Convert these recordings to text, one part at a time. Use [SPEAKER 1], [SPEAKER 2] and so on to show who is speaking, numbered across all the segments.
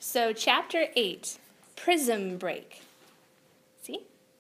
[SPEAKER 1] So chapter 8, Prism Break. See?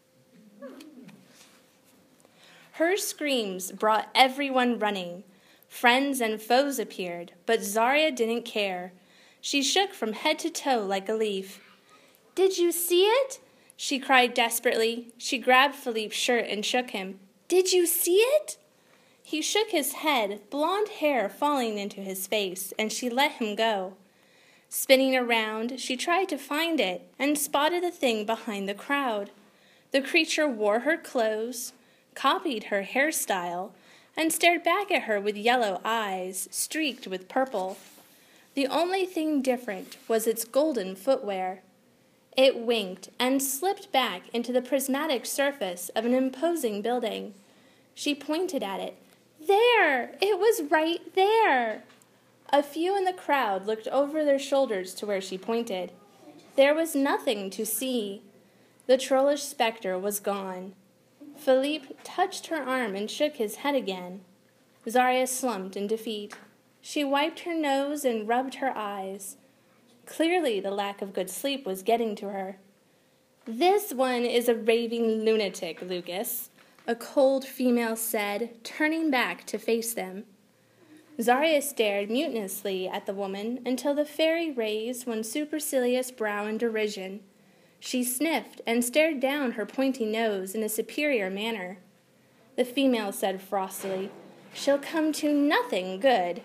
[SPEAKER 1] Her screams brought everyone running. Friends and foes appeared, but Zarya didn't care. She shook from head to toe like a leaf. "Did you see it?" she cried desperately. She grabbed Philippe's shirt and shook him. "Did you see it?" He shook his head, blonde hair falling into his face, and she let him go. Spinning around, she tried to find it and spotted the thing behind the crowd. The creature wore her clothes, copied her hairstyle, and stared back at her with yellow eyes, streaked with purple. The only thing different was its golden footwear. It winked and slipped back into the prismatic surface of an imposing building. She pointed at it. There! It was right there! A few in the crowd looked over their shoulders to where she pointed. There was nothing to see. The trollish specter was gone. Philippe touched her arm and shook his head again. Zarya slumped in defeat. She wiped her nose and rubbed her eyes. Clearly the lack of good sleep was getting to her. "This one is a raving lunatic, Lucas," a cold female said, turning back to face them. Zarya stared mutinously at the woman until the fairy raised one supercilious brow in derision. She sniffed and stared down her pointy nose in a superior manner. The female said frostily, "She'll come to nothing good."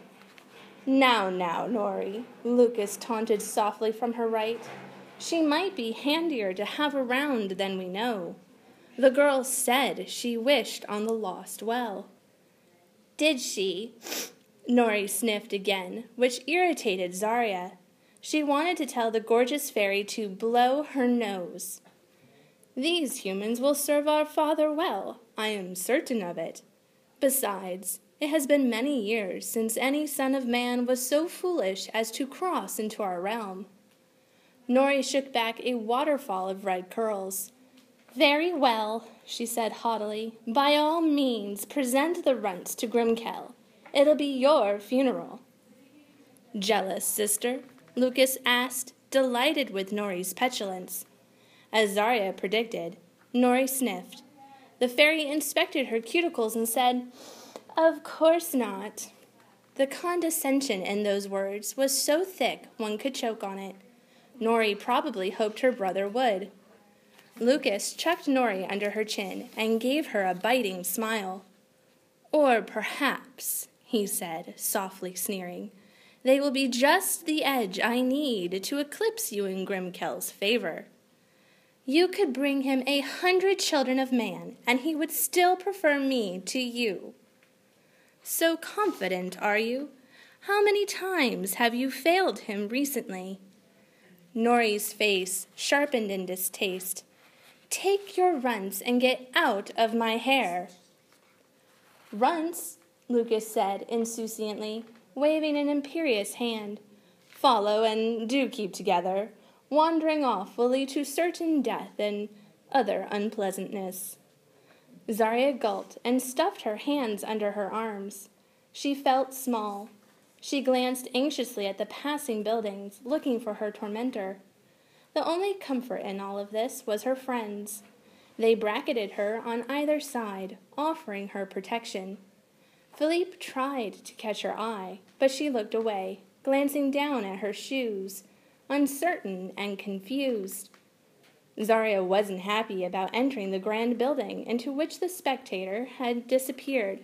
[SPEAKER 1] Now, Nori," Lucas taunted softly from her right. "She might be handier to have around than we know. The girl said she wished on the lost well." "Did she?" Nori sniffed again, which irritated Zarya. She wanted to tell the gorgeous fairy to blow her nose. "These humans will serve our father well, I am certain of it. Besides, it has been many years since any son of man was so foolish as to cross into our realm." Nori shook back a waterfall of red curls. "Very well," she said haughtily. "By all means, present the runts to Grimkel. It'll be your funeral." "Jealous, sister?" Lucas asked, delighted with Nori's petulance. As Zarya predicted, Nori sniffed. The fairy inspected her cuticles and said, "Of course not." The condescension in those words was so thick one could choke on it. Nori probably hoped her brother would. Lucas chucked Nori under her chin and gave her a biting smile. "Or perhaps," he said, softly sneering, "they will be just the edge I need to eclipse you in Grimkel's favor. You could bring him 100 children of man, and he would still prefer me to you." "So confident, are you? How many times have you failed him recently?" Nori's face sharpened in distaste. "Take your runts and get out of my hair." "Runts," Lucas said insouciantly, waving an imperious hand. "Follow and do keep together. Wandering off will lead to certain death and other unpleasantness." Zarya gulped and stuffed her hands under her arms. She felt small. She glanced anxiously at the passing buildings, looking for her tormentor. The only comfort in all of this was her friends. They bracketed her on either side, offering her protection. Philippe tried to catch her eye, but she looked away, glancing down at her shoes, uncertain and confused. Zarya wasn't happy about entering the grand building into which the spectre had disappeared,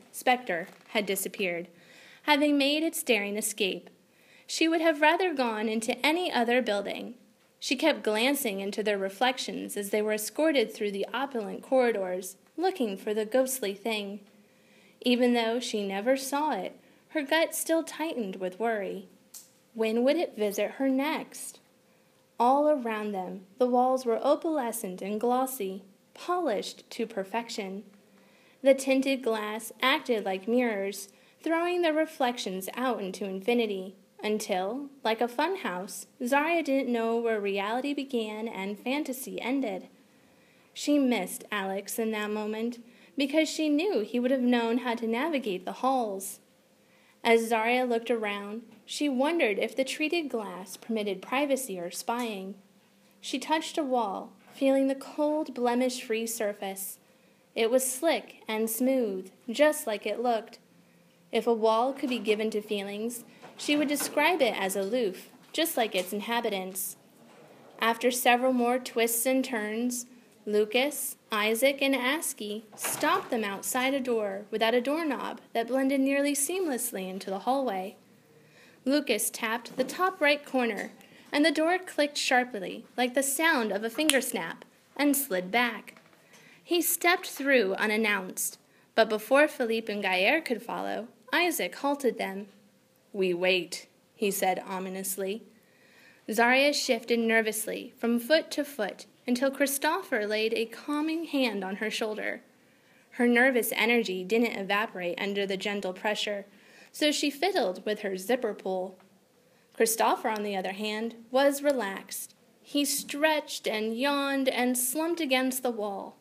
[SPEAKER 1] having made its daring escape. She would have rather gone into any other building. She kept glancing into their reflections as they were escorted through the opulent corridors, looking for the ghostly thing. Even though she never saw it, her gut still tightened with worry. When would it visit her next? All around them, the walls were opalescent and glossy, polished to perfection. The tinted glass acted like mirrors, throwing their reflections out into infinity, until, like a funhouse, Zarya didn't know where reality began and fantasy ended. She missed Alex in that moment, because she knew he would have known how to navigate the halls. As Zarya looked around, she wondered if the treated glass permitted privacy or spying. She touched a wall, feeling the cold, blemish-free surface. It was slick and smooth, just like it looked. If a wall could be given to feelings, she would describe it as aloof, just like its inhabitants. After several more twists and turns, Lucas, Isaac, and Aski stopped them outside a door without a doorknob that blended nearly seamlessly into the hallway. Lucas tapped the top right corner, and the door clicked sharply, like the sound of a finger snap, and slid back. He stepped through unannounced, but before Philippe and Gaillard could follow, Isaac halted them. "We wait," he said ominously. Zarya shifted nervously from foot to foot until Christopher laid a calming hand on her shoulder. Her nervous energy didn't evaporate under the gentle pressure, so she fiddled with her zipper pull. Christopher, on the other hand, was relaxed. He stretched and yawned and slumped against the wall.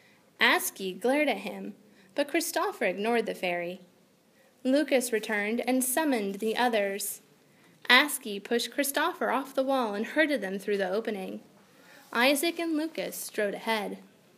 [SPEAKER 1] Aski glared at him, but Christopher ignored the fairy. Lucas returned and summoned the others. Aski pushed Christopher off the wall and herded them through the opening. Isaac and Lucas strode ahead.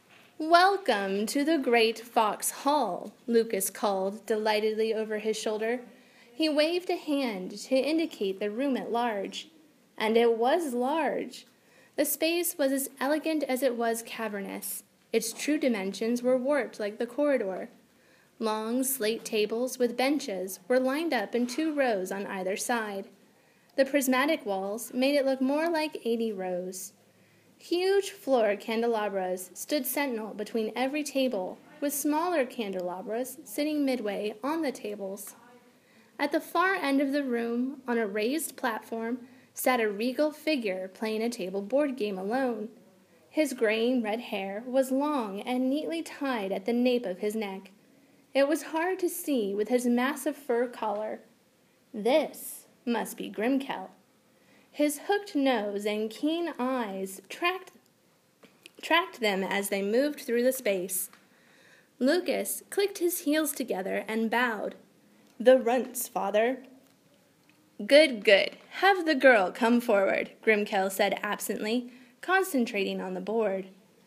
[SPEAKER 1] "Welcome to the Great Fox Hall," Lucas called delightedly over his shoulder. He waved a hand to indicate the room at large. And it was large. The space was as elegant as it was cavernous. Its true dimensions were warped like the corridor. Long slate tables with benches were lined up in 2 rows on either side. The prismatic walls made it look more like 80 rows. Huge floor candelabras stood sentinel between every table, with smaller candelabras sitting midway on the tables. At the far end of the room, on a raised platform, sat a regal figure playing a table board game alone. His graying red hair was long and neatly tied at the nape of his neck. It was hard to see with his massive fur collar. This must be Grimkel. His hooked nose and keen eyes tracked them as they moved through the space. Lucas clicked his heels together and bowed. "The runts, father." Good. Have the girl come forward," Grimkel said absently, concentrating on the board.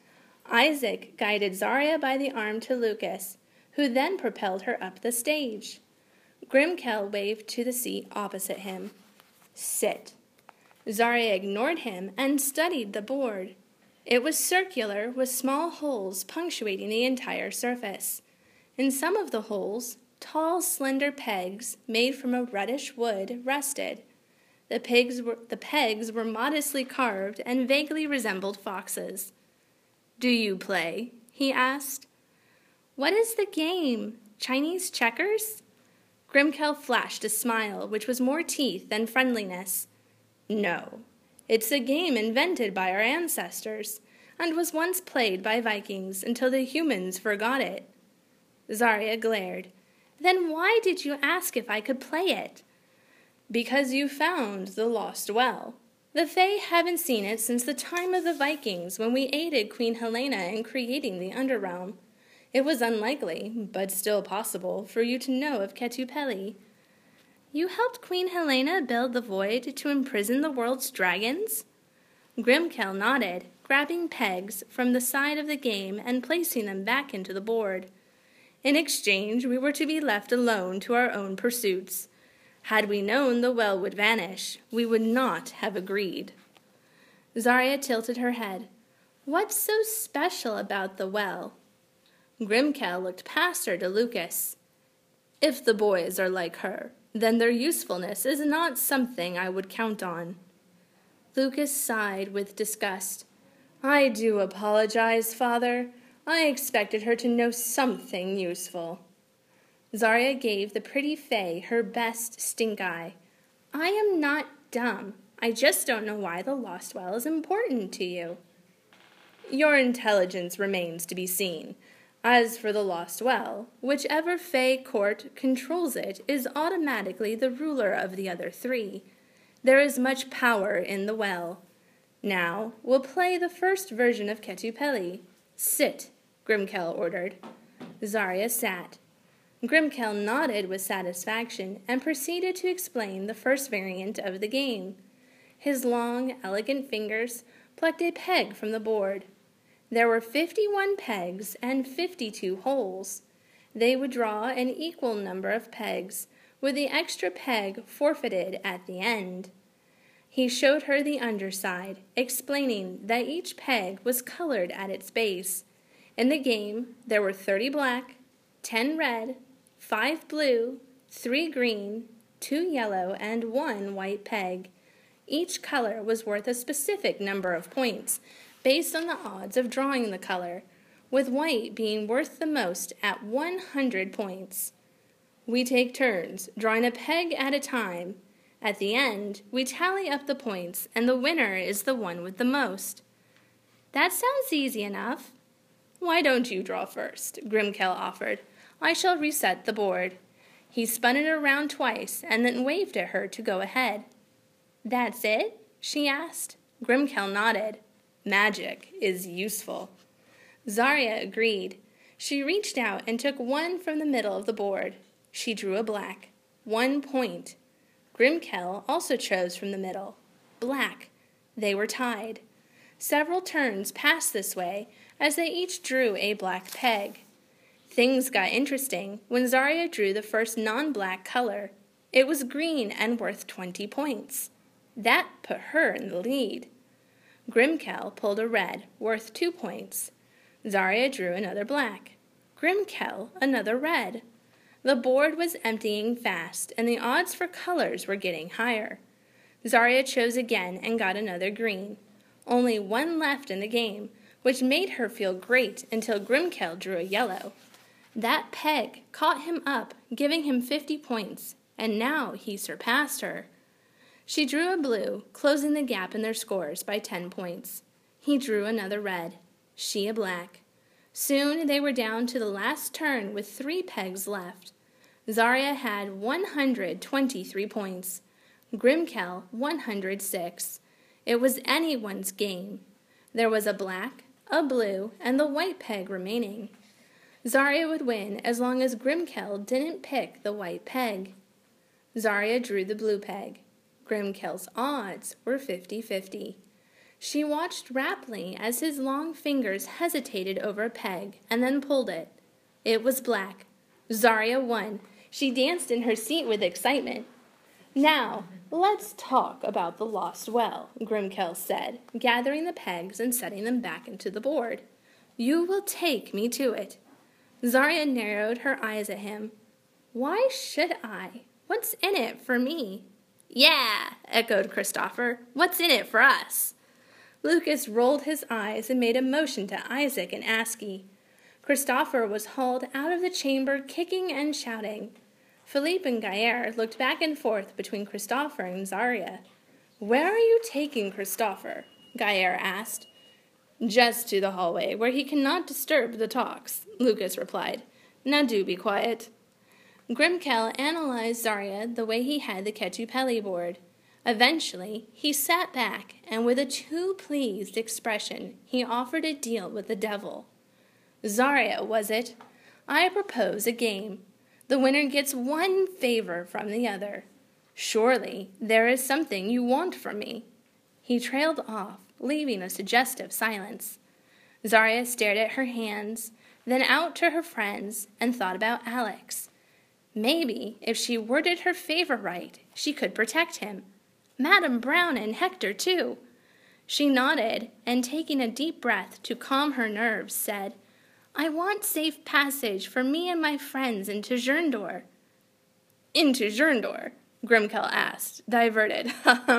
[SPEAKER 1] Isaac guided Zarya by the arm to Lucas, who then propelled her up the stage. Grimkel waved to the seat opposite him. "Sit." Zarya ignored him and studied the board. It was circular with small holes punctuating the entire surface. In some of the holes, tall, slender pegs made from a reddish wood rested. The pegs were modestly carved and vaguely resembled foxes. "Do you play?" he asked. "What is the game? Chinese checkers?" Grimkel flashed a smile which was more teeth than friendliness. "No, it's a game invented by our ancestors and was once played by Vikings until the humans forgot it." Zarya glared. "Then why did you ask if I could play it?" "Because you found the lost well. The Fae haven't seen it since the time of the Vikings when we aided Queen Helena in creating the Underrealm. It was unlikely, but still possible, for you to know of Ketupeli." "You helped Queen Helena build the void to imprison the world's dragons?" Grimkel nodded, grabbing pegs from the side of the game and placing them back into the board. "In exchange, we were to be left alone to our own pursuits. Had we known the well would vanish, we would not have agreed." Zarya tilted her head. "What's so special about the well?" Grimkel looked past her to Lucas. "If the boys are like her, then their usefulness is not something I would count on." Lucas sighed with disgust. "I do apologize, father. I expected her to know something useful." Zarya gave the pretty Fae her best stink eye. "I am not dumb. I just don't know why the lost well is important to you." "Your intelligence remains to be seen. As for the lost well, whichever Fae court controls it is automatically the ruler of the other 3. There is much power in the well. Now, we'll play the first version of Ketupeli. Sit," Grimkel ordered. Zarya sat. Grimkel nodded with satisfaction and proceeded to explain the first variant of the game. His long, elegant fingers plucked a peg from the board. There were 51 pegs and 52 holes. They would draw an equal number of pegs, with the extra peg forfeited at the end. He showed her the underside, explaining that each peg was colored at its base. In the game, there were 30 black, 10 red, 5 blue, 3 green, 2 yellow, and 1 white peg. Each color was worth a specific number of points, based on the odds of drawing the color, with white being worth the most at 100 points. We take turns, drawing a peg at a time. At the end, we tally up the points, and the winner is the one with the most. That sounds easy enough. Why don't you draw first? Grimkel offered. I shall reset the board. He spun it around twice, and then waved at her to go ahead. That's it? She asked. Grimkel nodded. Magic is useful. Zarya agreed. She reached out and took one from the middle of the board. She drew a black. 1 point. Grimkel also chose from the middle. Black. They were tied. Several turns passed this way as they each drew a black peg. Things got interesting when Zarya drew the first non-black color. It was green and worth 20 points. That put her in the lead. Grimkel pulled a red, worth 2 points. Zarya drew another black. Grimkel another red. The board was emptying fast, and the odds for colors were getting higher. Zarya chose again and got another green. Only one left in the game, which made her feel great until Grimkel drew a yellow. That peg caught him up, giving him 50 points, and now he surpassed her. She drew a blue, closing the gap in their scores by 10 points. He drew another red, she a black. Soon they were down to the last turn with 3 pegs left. Zarya had 123 points. Grimkel 106. It was anyone's game. There was a black, a blue, and the white peg remaining. Zarya would win as long as Grimkel didn't pick the white peg. Zarya drew the blue peg. Grimkel's odds were 50-50. She watched raptly as his long fingers hesitated over a peg and then pulled it. It was black. Zarya won. She danced in her seat with excitement. Now, let's talk about the lost well, Grimkel said, gathering the pegs and setting them back into the board. You will take me to it. Zarya narrowed her eyes at him. Why should I? What's in it for me? Yeah, echoed Christopher. What's in it for us? Lucas rolled his eyes and made a motion to Isaac and Askey. Christopher was hauled out of the chamber kicking and shouting. Philippe and Gaillard looked back and forth between Christopher and Zarya. Where are you taking Christopher? Gaillard asked. Just to the hallway, where he cannot disturb the talks, Lucas replied. Now do be quiet. Grimkel analyzed Zarya the way he had the Ketupeli board. Eventually, he sat back, and with a too pleased expression, he offered a deal with the devil. Zarya, was it? I propose a game. The winner gets 1 favor from the other. Surely there is something you want from me. He trailed off, leaving a suggestive silence. Zarya stared at her hands, then out to her friends, and thought about Alex. Maybe, if she worded her favor right, she could protect him. Madame Brown and Hector, too. She nodded, and taking a deep breath to calm her nerves, said, I want safe passage for me and my friends into Zerndor. Into Zerndor? Grimkel asked, diverted.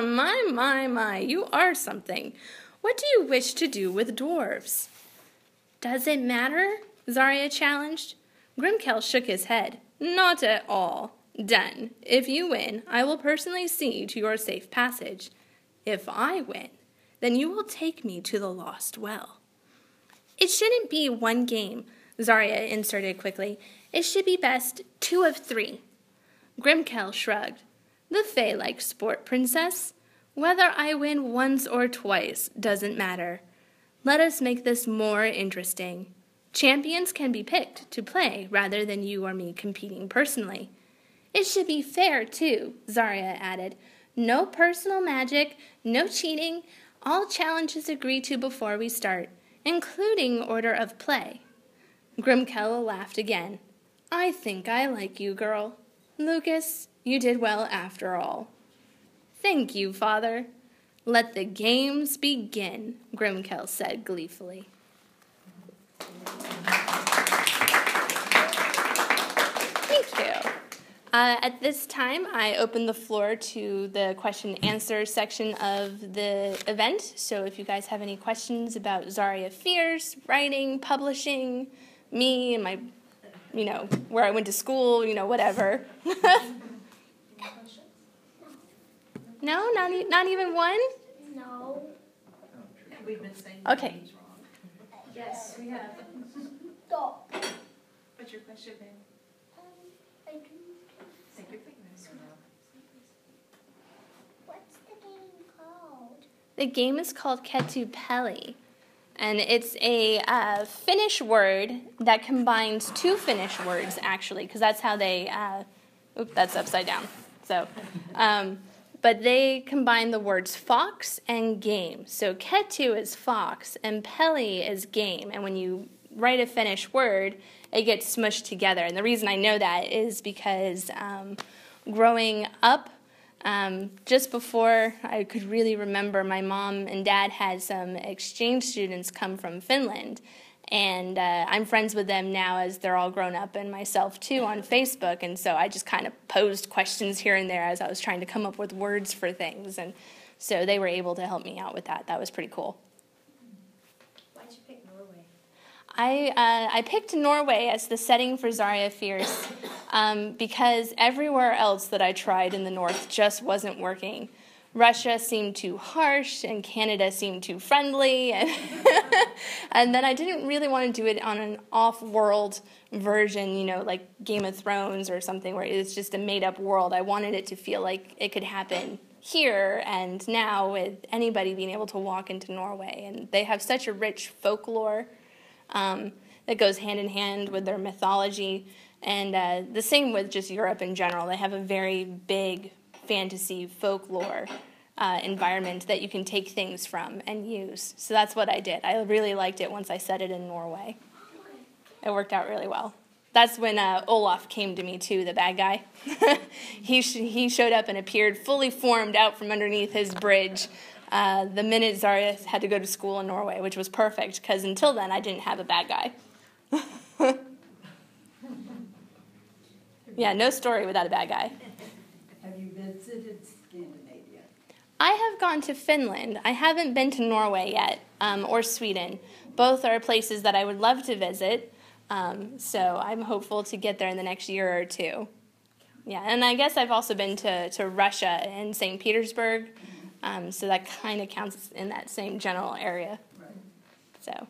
[SPEAKER 1] My, you are something. What do you wish to do with dwarves? Does it matter? Zarya challenged. Grimkel shook his head. Not at all. Done. If you win, I will personally see to your safe passage. If I win, then you will take me to the lost well. It shouldn't be 1 game, Zarya inserted quickly. It should be best 2 of 3. Grimkel shrugged. The Fae like sport, princess. Whether I win once or twice doesn't matter. Let us make this more interesting. Champions can be picked to play rather than you or me competing personally. It should be fair, too, Zarya added. No personal magic, no cheating, all challenges agreed to before we start, including order of play. Grimkel laughed again. I think I like you, girl. Lucas, you did well after all. Thank you, Father. Let the games begin, Grimkel said gleefully. Thank you. At this time, I open the floor to the question and answer section of the event. So if you guys have any questions about Zarya Fierce, writing, publishing, me and my, where I went to school, whatever. No, not even one?
[SPEAKER 2] No.
[SPEAKER 3] We've been saying
[SPEAKER 1] Okay.
[SPEAKER 3] names wrong. Yes, we have.
[SPEAKER 2] Stop.
[SPEAKER 3] What's your question, babe? Think your fingers.
[SPEAKER 2] What's the game called?
[SPEAKER 1] The game is called Ketupeli, and it's a Finnish word that combines two Finnish words, actually, because that's how they, that's upside down, so, but they combine the words fox and game. So Ketu is fox, and Peli is game, and when you write a Finnish word, it gets smushed together. And the reason I know that is because growing up, just before I could really remember, my mom and dad had some exchange students come from Finland. And I'm friends with them now as they're all grown up, and myself too, on Facebook. And so I just kind of posed questions here and there as I was trying to come up with words for things. And so they were able to help me out with that. That was pretty cool.
[SPEAKER 3] Why'd you pick Norway?
[SPEAKER 1] I picked Norway as the setting for Zarya Fierce because everywhere else that I tried in the north just wasn't working. Russia seemed too harsh, and Canada seemed too friendly, and, and then I didn't really want to do it on an off-world version, like Game of Thrones or something where it's just a made-up world. I wanted it to feel like it could happen here and now with anybody being able to walk into Norway, and they have such a rich folklore that goes hand in hand with their mythology, and the same with just Europe in general. They have a very big fantasy folklore environment that you can take things from and use. So that's what I did. I really liked it once I set it in Norway. It worked out really well. That's when Olaf came to me too, the bad guy. He showed up and appeared fully formed out from underneath his bridge the minute Zarya had to go to school in Norway, which was perfect, because until then I didn't have a bad guy. Yeah, no story without a bad guy.
[SPEAKER 4] Have you visited Scandinavia?
[SPEAKER 1] I have gone to Finland. I haven't been to Norway yet, or Sweden. Both are places that I would love to visit, so I'm hopeful to get there in the next year or two. Yeah, and I guess I've also been to Russia and St. Petersburg, so that kind of counts in that same general area.
[SPEAKER 4] Right.
[SPEAKER 1] So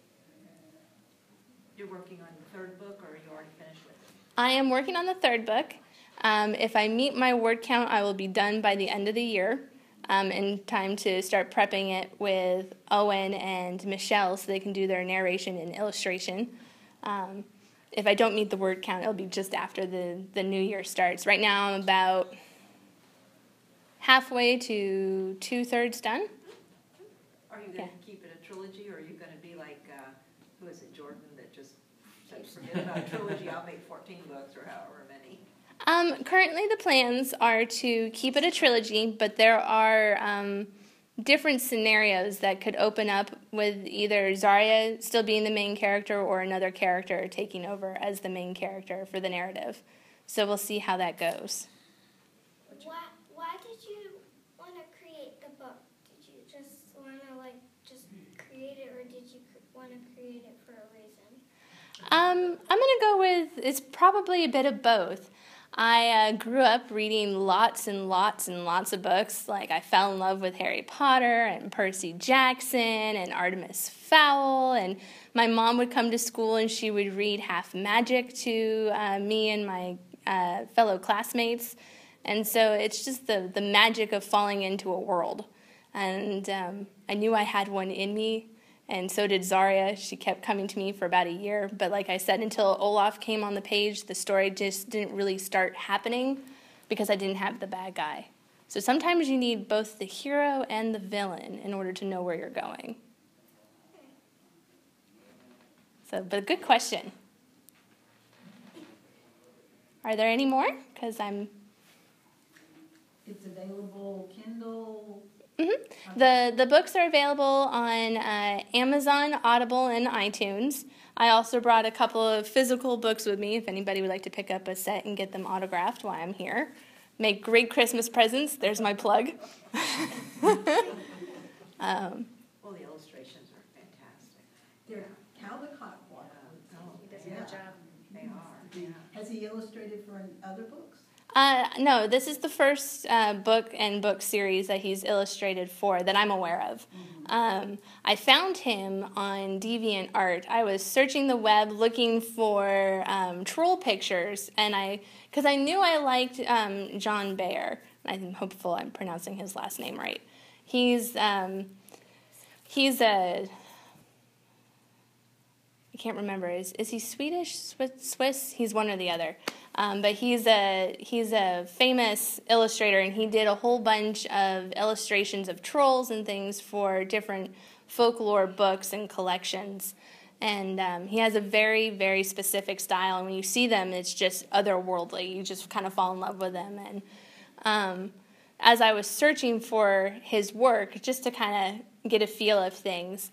[SPEAKER 3] You're working on the third book, or are you already finished with it?
[SPEAKER 1] I am working on the third book. If I meet my word count, I will be done by the end of the year, in time to start prepping it with Owen and Michelle so they can do their narration and illustration. If I don't meet the word count, it'll be just after the new year starts. Right now I'm about halfway to 2/3 done.
[SPEAKER 3] Are you going to keep it a trilogy, or are you going to be like, who is it, Jordan, that just said, forget about a trilogy, I'll make 14 books, or however many?
[SPEAKER 1] Currently the plans are to keep it a trilogy, but there are different scenarios that could open up with either Zarya still being the main character or another character taking over as the main character for the narrative. So we'll see how that goes.
[SPEAKER 2] Why did you want to create the book? Did you just want to just create it, or did you want to create it for a reason?
[SPEAKER 1] I'm going to go with, it's probably a bit of both. I grew up reading lots and lots and lots of books. Like, I fell in love with Harry Potter and Percy Jackson and Artemis Fowl, and my mom would come to school and she would read Half Magic to me and my fellow classmates. And so it's just the magic of falling into a world. And I knew I had one in me And so did Zarya. She kept coming to me for about a year. But like I said, until Olaf came on the page, the story just didn't really start happening because I didn't have the bad guy. So sometimes you need both the hero and the villain in order to know where you're going. So, but a good question. Are there any more? Because
[SPEAKER 4] It's available Kindle.
[SPEAKER 1] Mm-hmm. The books are available on Amazon, Audible, and iTunes. I also brought a couple of physical books with me if anybody would like to pick up a set and get them autographed while I'm here. Make great Christmas presents. There's my plug.
[SPEAKER 3] Well, the illustrations are fantastic.
[SPEAKER 4] They're Caldecott one.
[SPEAKER 3] He does
[SPEAKER 4] a good
[SPEAKER 3] job. They are, yeah.
[SPEAKER 4] Has he illustrated for other books?
[SPEAKER 1] No, this is the first book and book series that he's illustrated for that I'm aware of. I found him on DeviantArt. I was searching the web looking for troll pictures, and because I knew I liked John Bayer. I'm hopeful I'm pronouncing his last name right. He's a I can't remember. Is he Swedish, Swiss? He's one or the other. But he's a famous illustrator, and he did a whole bunch of illustrations of trolls and things for different folklore books and collections. And he has a very, very specific style, and when you see them, it's just otherworldly. You just kind of fall in love with them. And as I was searching for his work, just to kind of get a feel of things,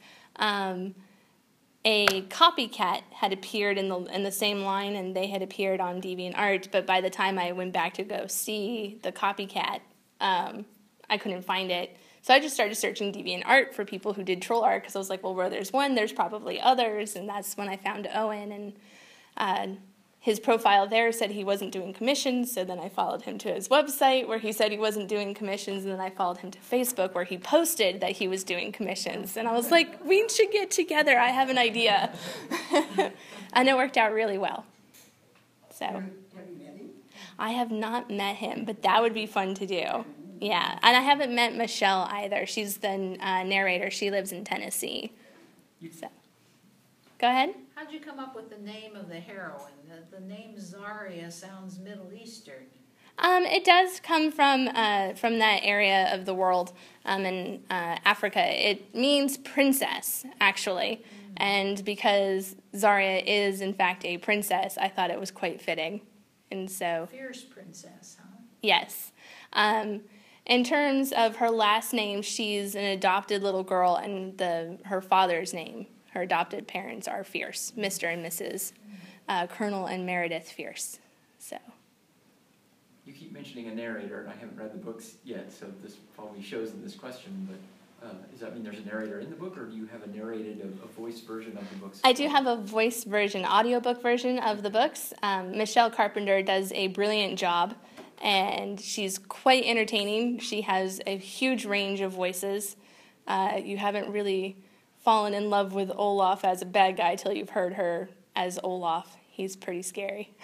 [SPEAKER 1] a copycat had appeared in the same line, and they had appeared on DeviantArt. But by the time I went back to go see the copycat, I couldn't find it. So I just started searching DeviantArt for people who did troll art, because I was like, well, where there's one, there's probably others. And that's when I found Owen, and his profile there said he wasn't doing commissions. So then I followed him to his website where he said he wasn't doing commissions, and then I followed him to Facebook where he posted that he was doing commissions. And I was like, we should get together. I have an idea. And it worked out really well. So
[SPEAKER 4] Have you met him?
[SPEAKER 1] I have not met him, but that would be fun to do. Yeah, and I haven't met Michelle either. She's the narrator. She lives in Tennessee. So, go ahead.
[SPEAKER 5] How'd you come up with the name of the heroine? The name Zarya sounds Middle Eastern.
[SPEAKER 1] It does come from that area of the world in Africa. It means princess, actually. And because Zarya is, in fact, a princess, I thought it was quite fitting. And so,
[SPEAKER 5] Fierce princess, huh?
[SPEAKER 1] yes. In terms of her last name, she's an adopted little girl, and her father's name, her adopted parents are Fierce, Mr. and Mrs. Colonel and Meredith Fierce. So.
[SPEAKER 6] You keep mentioning a narrator, and I haven't read the books yet, so this probably shows in this question, but does that mean there's a narrator in the book, or do you have a narrated, a voice version of the books?
[SPEAKER 1] I do have a voice version, audiobook version of the books. Michelle Carpenter does a brilliant job, and she's quite entertaining. She has a huge range of voices. You haven't really fallen in love with Olaf as a bad guy till you've heard her as Olaf. He's pretty scary.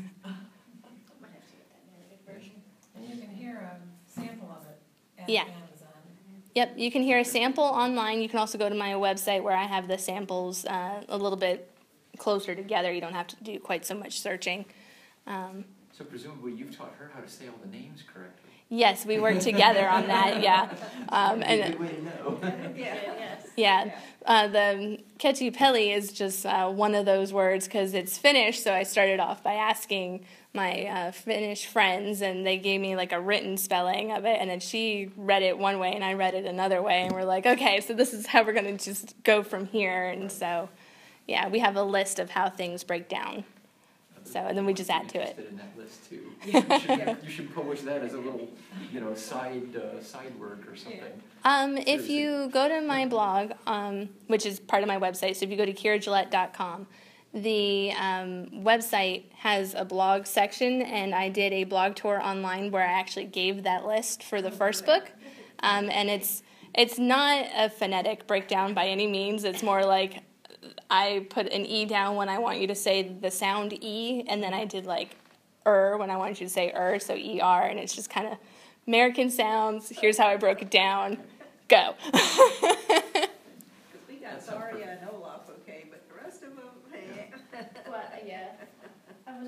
[SPEAKER 7] And you can hear a sample of it at
[SPEAKER 1] Yeah.
[SPEAKER 7] Amazon.
[SPEAKER 1] Yep, you can hear a sample online. You can also go to my website where I have the samples a little bit closer together. You don't have to do quite so much searching.
[SPEAKER 6] So presumably you've taught her how to say all the names correctly.
[SPEAKER 1] Yes, we work together on that, yeah.
[SPEAKER 6] A good way to know.
[SPEAKER 1] Yeah, the Ketupeli is just one of those words because it's Finnish, so I started off by asking my Finnish friends, and they gave me like a written spelling of it, and then she read it one way and I read it another way, and we're like, okay, so this is how we're going to just go from here. And so, yeah, we have a list of how things break down. So, and then we just add to it.
[SPEAKER 6] In that list too. You should publish that as a little, side work or something.
[SPEAKER 1] If you go to my blog, which is part of my website, so if you go to KiraGillette.com, the website has a blog section, and I did a blog tour online where I actually gave that list for the first book. And it's not a phonetic breakdown by any means. It's more like I put an E down when I want you to say the sound E, and then I did like when I want you to say so ER, and it's just kind of American sounds. Here's how I broke it down. Go.
[SPEAKER 3] We got some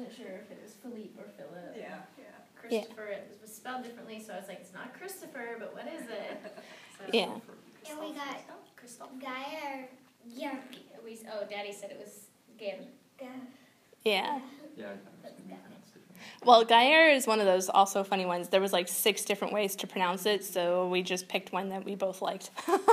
[SPEAKER 8] wasn't sure if it was Philippe or Philip.
[SPEAKER 3] Yeah.
[SPEAKER 8] Christopher, it was spelled differently, so I was like, it's not Christopher, but what is it? So,
[SPEAKER 1] Yeah.
[SPEAKER 2] And we got
[SPEAKER 8] Christoph.
[SPEAKER 2] Gaia. Yeah.
[SPEAKER 8] Daddy said it was Gail.
[SPEAKER 1] Yeah.
[SPEAKER 6] Yeah, I was gonna pronounce it differently.
[SPEAKER 1] Well, Gaillard is one of those also funny ones. There was like 6 different ways to pronounce it, so we just picked one that we both liked.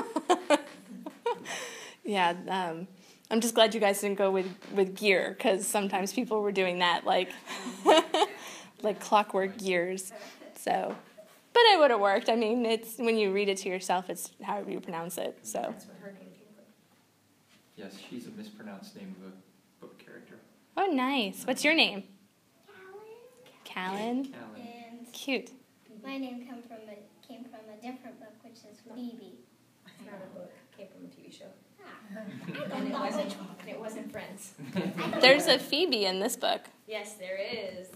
[SPEAKER 1] Yeah, I'm just glad you guys didn't go with gear, because sometimes people were doing that, like like clockwork gears. So, but it would have worked. I mean, it's when you read it to yourself, it's however you pronounce it. So.
[SPEAKER 8] That's what her name came from.
[SPEAKER 6] Yes, she's a mispronounced name of a book character.
[SPEAKER 1] Oh, nice. What's your name? Callan.
[SPEAKER 6] Callan.
[SPEAKER 2] And
[SPEAKER 1] Cute.
[SPEAKER 2] my name came from a different book, which is Phoebe.
[SPEAKER 8] It's not a book. It came from a TV show.
[SPEAKER 2] I
[SPEAKER 8] And
[SPEAKER 2] don't know which one.
[SPEAKER 8] it wasn't Friends.
[SPEAKER 1] There's a Phoebe in this book.
[SPEAKER 8] Yes, there is.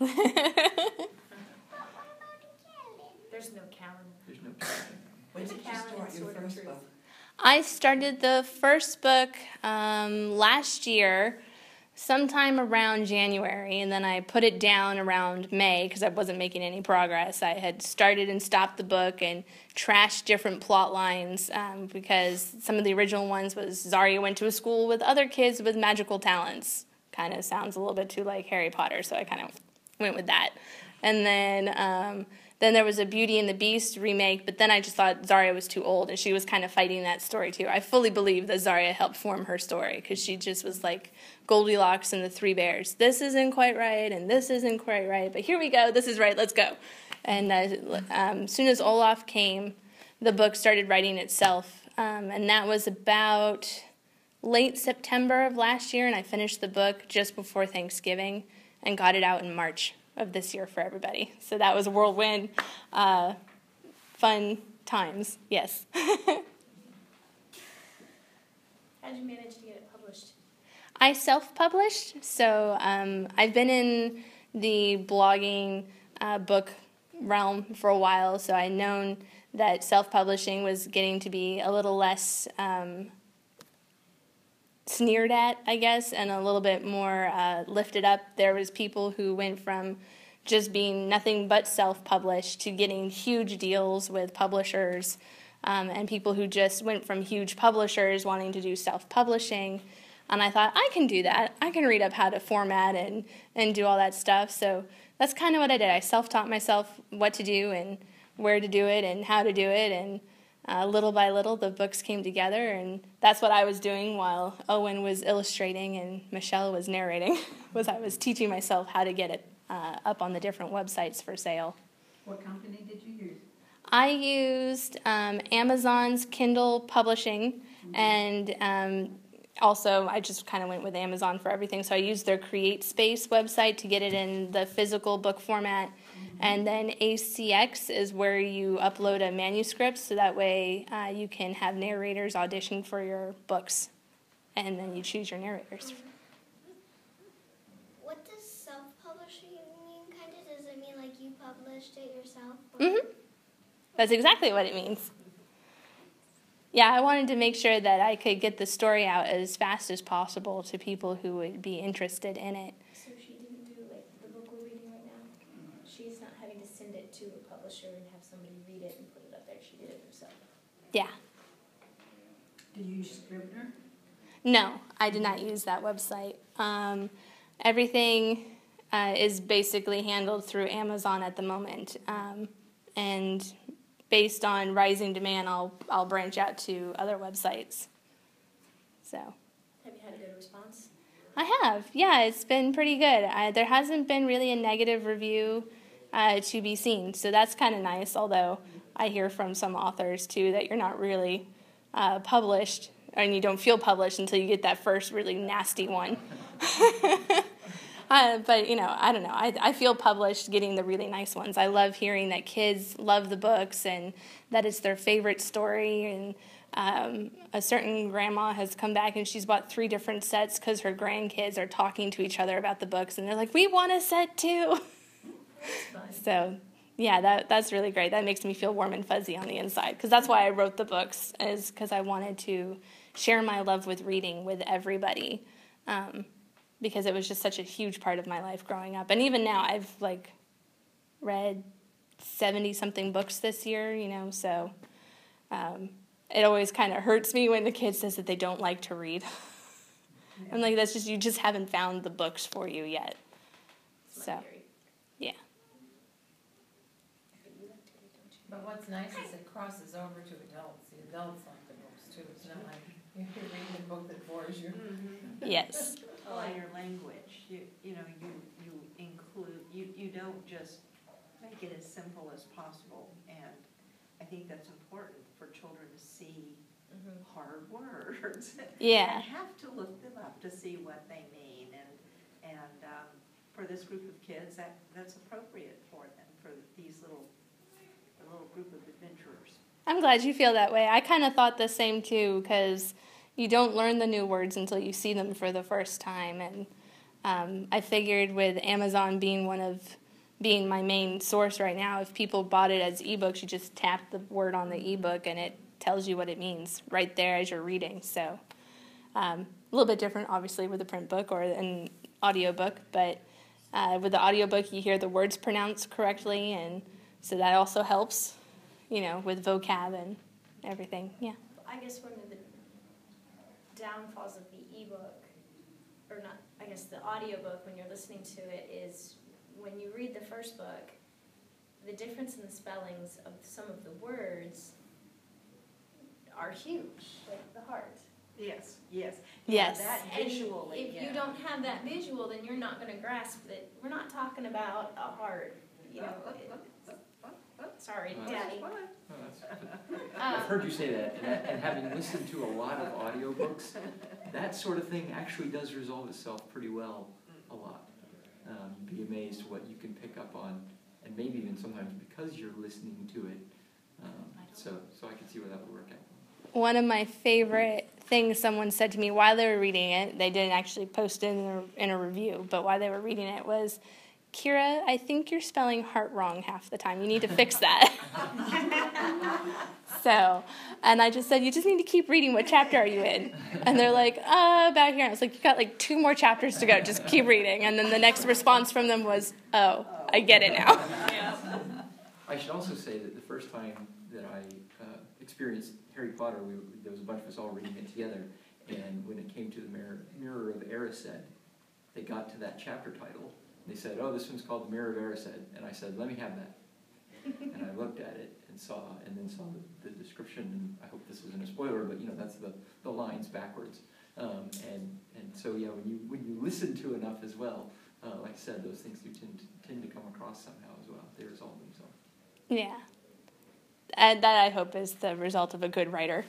[SPEAKER 8] There's no Callan.
[SPEAKER 6] There's no Callan.
[SPEAKER 9] When did you
[SPEAKER 8] Callan
[SPEAKER 9] start
[SPEAKER 8] and
[SPEAKER 9] your
[SPEAKER 8] Sword of
[SPEAKER 9] first
[SPEAKER 8] Truth.
[SPEAKER 9] book?
[SPEAKER 1] I started the first book last year, sometime around January, and then I put it down around May because I wasn't making any progress. I had started and stopped the book and trashed different plot lines because some of the original ones was Zarya went to a school with other kids with magical talents. Kind of sounds a little bit too like Harry Potter, so I kind of went with that. And then there was a Beauty and the Beast remake, but then I just thought Zarya was too old, and she was kind of fighting that story too. I fully believe that Zarya helped form her story, because she just was like Goldilocks and the 3 Bears. This isn't quite right, and this isn't quite right, but here we go, this is right, let's go. And as soon as Olaf came, the book started writing itself, and that was about late September of last year, and I finished the book just before Thanksgiving and got it out in March of this year for everybody. So that was a whirlwind, fun times, yes.
[SPEAKER 8] How did you manage to get it published?
[SPEAKER 1] I self-published, so I've been in the blogging book realm for a while, so I'd known that self-publishing was getting to be a little less sneered at, I guess, and a little bit more lifted up. There was people who went from just being nothing but self-published to getting huge deals with publishers, and people who just went from huge publishers wanting to do self-publishing. And I thought, I can do that. I can read up how to format and do all that stuff. So that's kind of what I did. I self-taught myself what to do and where to do it and how to do it, and little by little, the books came together, and that's what I was doing while Owen was illustrating and Michelle was narrating, was I was teaching myself how to get it up on the different websites for sale.
[SPEAKER 4] What company did you use?
[SPEAKER 1] I used Amazon's Kindle Publishing, and also I just kind of went with Amazon for everything. So I used their CreateSpace website to get it in the physical book format. And then ACX is where you upload a manuscript, so that way you can have narrators audition for your books, and then you choose your narrators.
[SPEAKER 2] What does self-publishing mean? Kind of, does it mean like you published it yourself?
[SPEAKER 1] Mm-hmm. That's exactly what it means. Yeah, I wanted to make sure that I could get the story out as fast as possible to people who would be interested in it.
[SPEAKER 8] So she didn't do like the book we're reading right now. She's not having to send it to a publisher and have somebody read it and put it up there. She did it herself.
[SPEAKER 1] Yeah.
[SPEAKER 4] Do you use Scrivener?
[SPEAKER 1] No, I did not use that website. Everything is basically handled through Amazon at the moment, and based on rising demand, I'll branch out to other websites. So.
[SPEAKER 8] Have you had a good response?
[SPEAKER 1] I have, yeah, it's been pretty good. There hasn't been really a negative review to be seen, so that's kind of nice, although I hear from some authors, too, that you're not really published, and you don't feel published until you get that first really nasty one. But, you know, I don't know. I feel published getting the really nice ones. I love hearing that kids love the books and that it's their favorite story. And a certain grandma has come back and she's bought 3 different sets because her grandkids are talking to each other about the books. And they're like, we want a set too. So, yeah, that's really great. That makes me feel warm and fuzzy on the inside, because that's why I wrote the books, is because I wanted to share my love with reading with everybody. because it was just such a huge part of my life growing up. And even now, I've like read 70-something books this year, you know, so it always kind of hurts me when the kid says that they don't like to read. I'm like, that's just, you just haven't found the books for you yet.
[SPEAKER 8] It's
[SPEAKER 1] So,
[SPEAKER 8] my theory.
[SPEAKER 1] yeah.
[SPEAKER 8] But you like to read, don't you?
[SPEAKER 7] But what's nice is it crosses over to adults. The adults like the books too. It's not like you're reading a book that bores you.
[SPEAKER 1] Yes.
[SPEAKER 3] Well, and your language, you know, you include, you don't just make it as simple as possible. And I think that's important for children to see hard words.
[SPEAKER 1] Yeah.
[SPEAKER 3] And have to look them up to see what they mean. And for this group of kids, that's appropriate for them, for these little group of adventurers.
[SPEAKER 1] I'm glad you feel that way. I kind of thought the same too, because you don't learn the new words until you see them for the first time. And I figured with Amazon being being my main source right now, if people bought it as ebooks, you just tap the word on the ebook and it tells you what it means right there as you're reading. So a little bit different, obviously, with a print book or an audiobook, but with the audiobook, you hear the words pronounced correctly, and so that also helps, you know, with vocab and everything. Yeah.
[SPEAKER 8] I guess one of the downfalls of the ebook, or not, I guess the audiobook when you're listening to it, is when you read the first book, the difference in the spellings of some of the words are huge, like the heart.
[SPEAKER 3] Yes, yes.
[SPEAKER 1] Yes.
[SPEAKER 3] That
[SPEAKER 8] And
[SPEAKER 3] visually,
[SPEAKER 8] if you
[SPEAKER 3] yeah.
[SPEAKER 8] don't have that visual, then you're not going to grasp that we're not talking about a heart. You know, sorry,
[SPEAKER 6] Oh,
[SPEAKER 8] Daddy.
[SPEAKER 6] Oh, I've heard you say that, and having listened to a lot of audiobooks, that sort of thing actually does resolve itself pretty well a lot. You'd be amazed what you can pick up on, and maybe even sometimes because you're listening to it. So I can see where that would work out.
[SPEAKER 1] One of my favorite things someone said to me while they were reading it, they didn't actually post it in a review, but while they were reading it was, Kira, I think you're spelling heart wrong half the time. You need to fix that. So, and I just said, you just need to keep reading. What chapter are you in? And they're like, about here. And I was like, you got like 2 more chapters to go. Just keep reading. And then the next response from them was, oh, I get it now.
[SPEAKER 6] I should also say that the first time that I experienced Harry Potter, there was a bunch of us all reading it together, and when it came to the Mirror of Erised, they got to that chapter title, and they said, oh, this one's called the Mirror of Erised, and I said, let me have that. And I looked at it and saw the description, and I hope this isn't a spoiler, but you know, that's the lines backwards. And so yeah, when you listen to enough as well, like I said, those things do tend to come across somehow as well. They resolve themselves.
[SPEAKER 1] Yeah. And that, I hope, is the result of a good writer.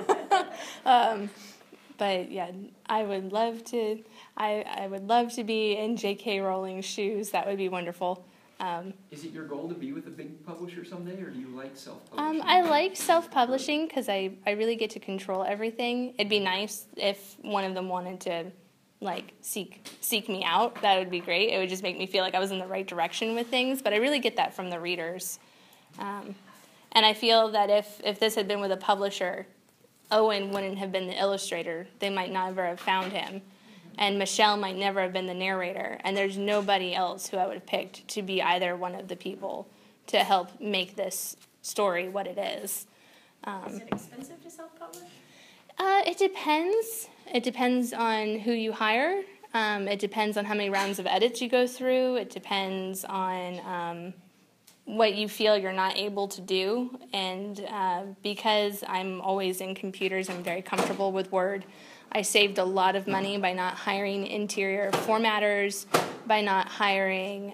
[SPEAKER 1] But yeah, I would love to be in J.K. Rowling's shoes. That would be wonderful.
[SPEAKER 6] Is it your goal to be with a big publisher someday, or do you like self-publishing?
[SPEAKER 1] I like self-publishing because I really get to control everything. It'd be nice if one of them wanted to like seek me out. That would be great. It would just make me feel like I was in the right direction with things. But I really get that from the readers. And I feel that if this had been with a publisher, Owen wouldn't have been the illustrator. They might never have found him. And Michelle might never have been the narrator. And there's nobody else who I would have picked to be either one of the people to help make this story what it is.
[SPEAKER 8] Is it expensive to self-publish?
[SPEAKER 1] It depends. It depends on who you hire. It depends on how many rounds of edits you go through. It depends on what you feel you're not able to do. And because I'm always in computers, I'm very comfortable with Word. I saved a lot of money by not hiring interior formatters, by not hiring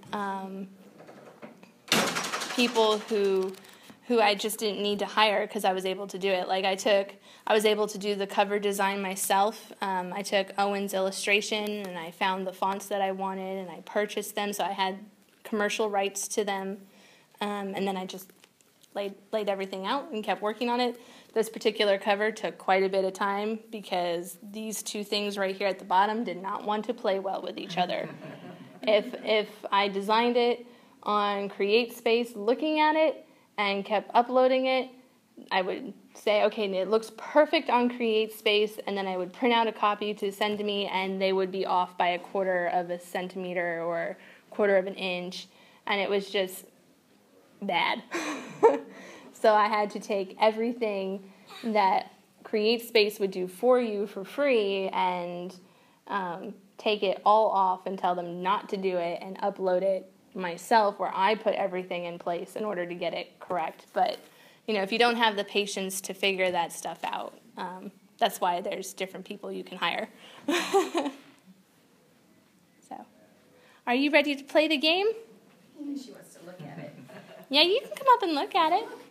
[SPEAKER 1] people who I just didn't need to hire because I was able to do it. Like I was able to do the cover design myself. I took Owen's illustration and I found the fonts that I wanted and I purchased them, so I had commercial rights to them. And then I just laid everything out and kept working on it. This particular cover took quite a bit of time because these 2 things right here at the bottom did not want to play well with each other. If I designed it on CreateSpace looking at it and kept uploading it, I would say, okay, it looks perfect on CreateSpace, and then I would print out a copy to send to me, and they would be off by 1/4 of a centimeter or 1/4 of an inch, and it was just bad. So I had to take everything that CreateSpace would do for you for free and take it all off and tell them not to do it and upload it myself, where I put everything in place in order to get it correct. But if you don't have the patience to figure that stuff out, that's why there's different people you can hire. So, are you ready to play the game?
[SPEAKER 8] She wants to look at it.
[SPEAKER 1] Yeah, you can come up and look at it.